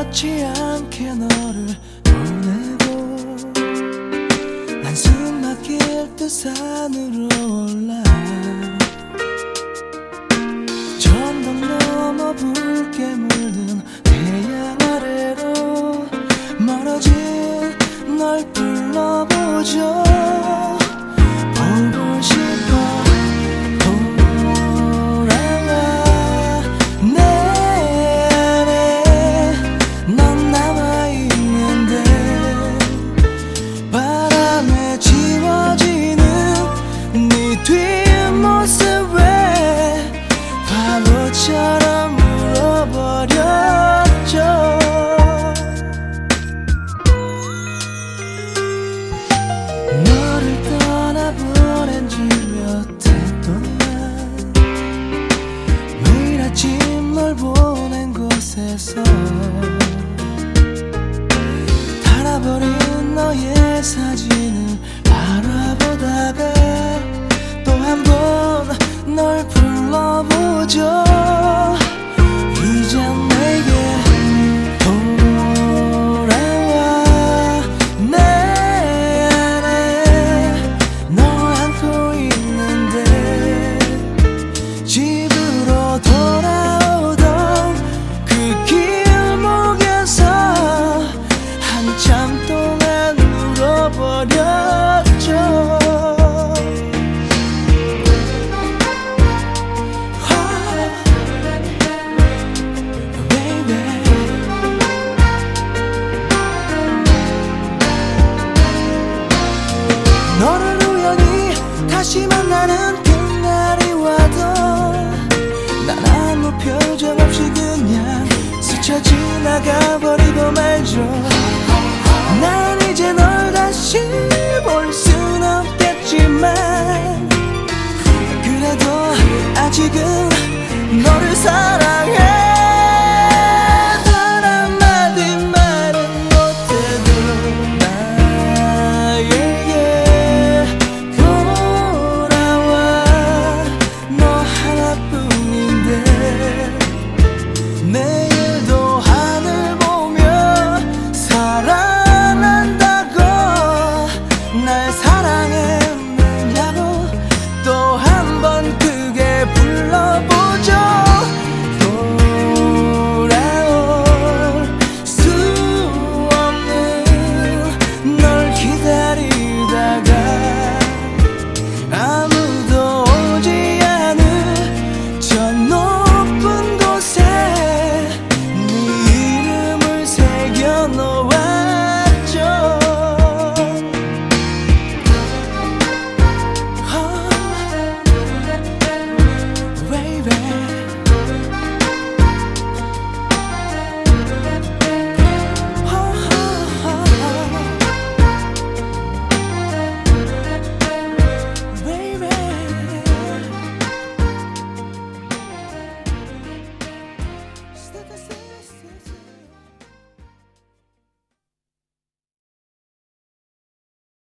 아무렇지 않게 너를 보내고 난 숨 막힐 듯 산으로 올라 전동 넘어 붉게 물든 태양 아래로 멀어진 널 불러보죠. 보고 싶어 돌아와 내 안에 넌 남아있는데 바람에 지워지는 네 뒷모습에 바보처럼 울어버렸죠. 너를 떠나보낸 지 몇 해 동안 매일 아침 널 보낸 곳에서 닳아버린 너의 사진을 바라보다가 또 한 번 널 불러보죠. 이젠 내게 돌아와 내 안에 널 안고 있는데 집으로 돌아오던 그 길목에서 한참 동안 울어버렸죠. 너를 우연히 다시 만나는 그날이 와도 난 아무 표정 없이 그냥 스쳐 지나가버리고 말죠. 난 이제 널 다시 볼 순 없겠지만 그래도 아직은 너를 사랑해.